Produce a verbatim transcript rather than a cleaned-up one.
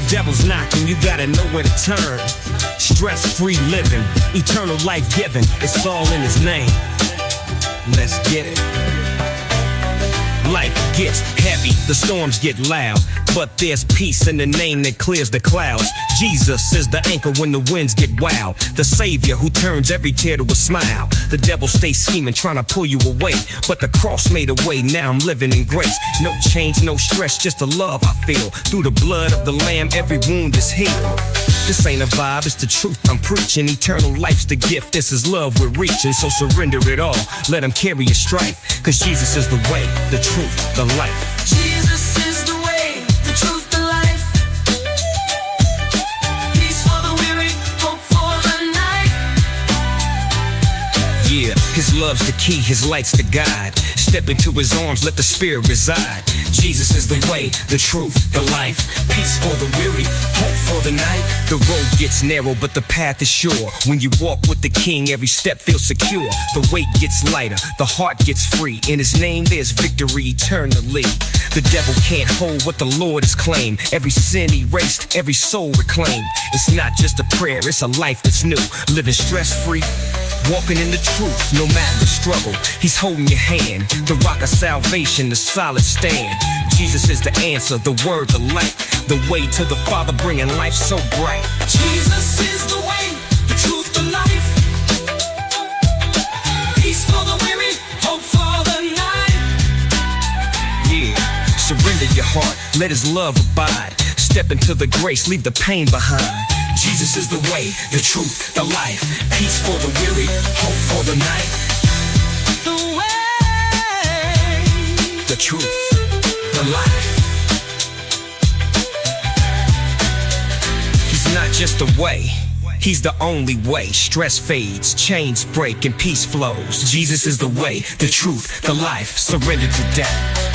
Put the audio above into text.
devil's knocking, you gotta know where to turn. Stress-free living, eternal life giving, it's all in his name. Let's get it. Life gets heavy, the storms get loud, but there's peace in the name that clears the clouds. Jesus is the anchor when the winds get wild, the savior who turns every tear to a smile. The devil stays scheming, trying to pull you away, but the cross made a way, now I'm living in grace. No change, no stress, just the love I feel. Through the blood of the lamb, every wound is healed. This ain't a vibe, it's the truth I'm preaching. Eternal life's the gift, this is love we're reaching. So surrender it all, let him carry your strife, cause Jesus is the way, the truth, the life. Jesus is the way, the truth, the life. Peace for the weary, hope for the night. Yeah, his love's the key, his light's the guide. Step into his arms, let the spirit reside. Jesus is the way, the truth, the life. Peace for the weary, hope for the night. The road gets narrow, but the path is sure. When you walk with the king, every step feels secure. The weight gets lighter, the heart gets free. In his name, there's victory eternally. The devil can't hold what the Lord has claimed. Every sin erased, every soul reclaimed. It's not just a prayer, it's a life that's new. Living stress-free, walking in the truth, no matter the struggle. He's holding your hand, the rock of salvation, the solid stand. Jesus is the answer, the word, the light, the way to the Father, bringing life so bright. Jesus is the way, the truth, the life. Peace for the weary, hope for the night. Yeah, surrender your heart, let his love abide. Step into the grace, leave the pain behind. Jesus is the way, the truth, the life. Peace for the weary, hope for the night. The way, The truth, the life. He's not just a way, he's the only way. Stress fades, chains break, and peace flows. Jesus is the way, the truth, the life. Surrender to death.